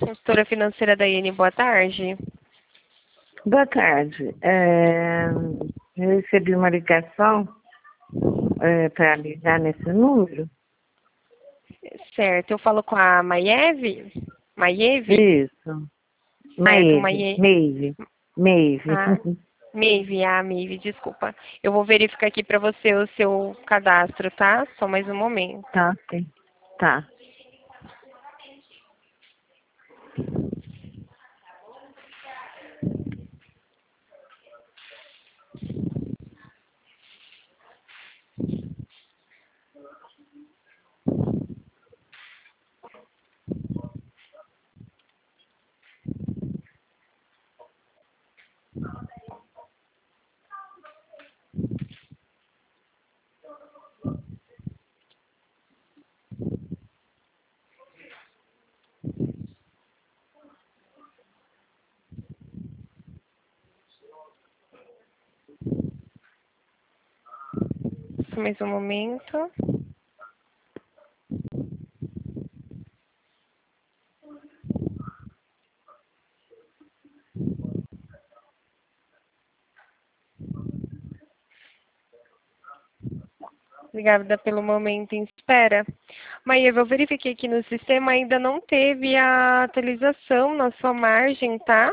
Consultora financeira da IN, boa tarde. Boa tarde. Eu recebi uma ligação para ligar nesse número. Certo, eu falo com a Maiev? Maiev? Isso. Certo, Meive. Ah, Maeve, desculpa. Eu vou verificar aqui para você o seu cadastro, tá? Só mais um momento. Tá, ok. Tá. Só mais um momento. Obrigada pelo momento em espera. Maiev, eu verifiquei aqui no sistema, ainda não teve a atualização na sua margem, tá?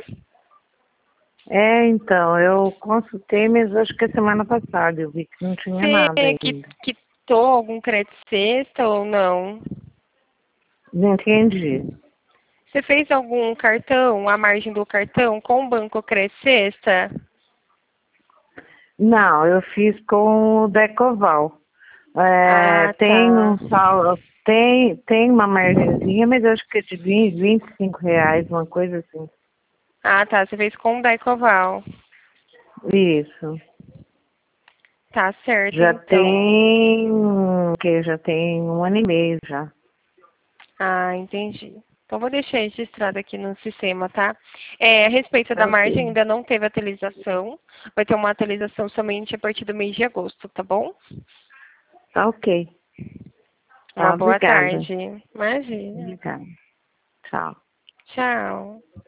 Então, eu consultei, mas acho que a semana passada eu vi que não tinha nada Você ainda. quitou algum crédito sexta ou não? Não entendi. Você fez algum cartão, a margem do cartão, com o Banco Crédito Sexta? Não, eu fiz com o Decoval. Ah, Tem tá. um tem uma margenzinha, mas acho que é de R$ 25, uma coisa assim. Ah, tá. Você fez com o Daicoval. Isso. Tá certo, Já então. tem, já tem 1 ano e meio já. Ah, entendi. Então, vou deixar registrado aqui no sistema, tá? A respeito da Tá ok. margem, ainda não teve atualização. Vai ter uma atualização somente a partir do mês de agosto, tá bom? Tá ok. Uma Tá, boa obrigada. tarde. Imagina. Obrigada. Tchau. Tchau.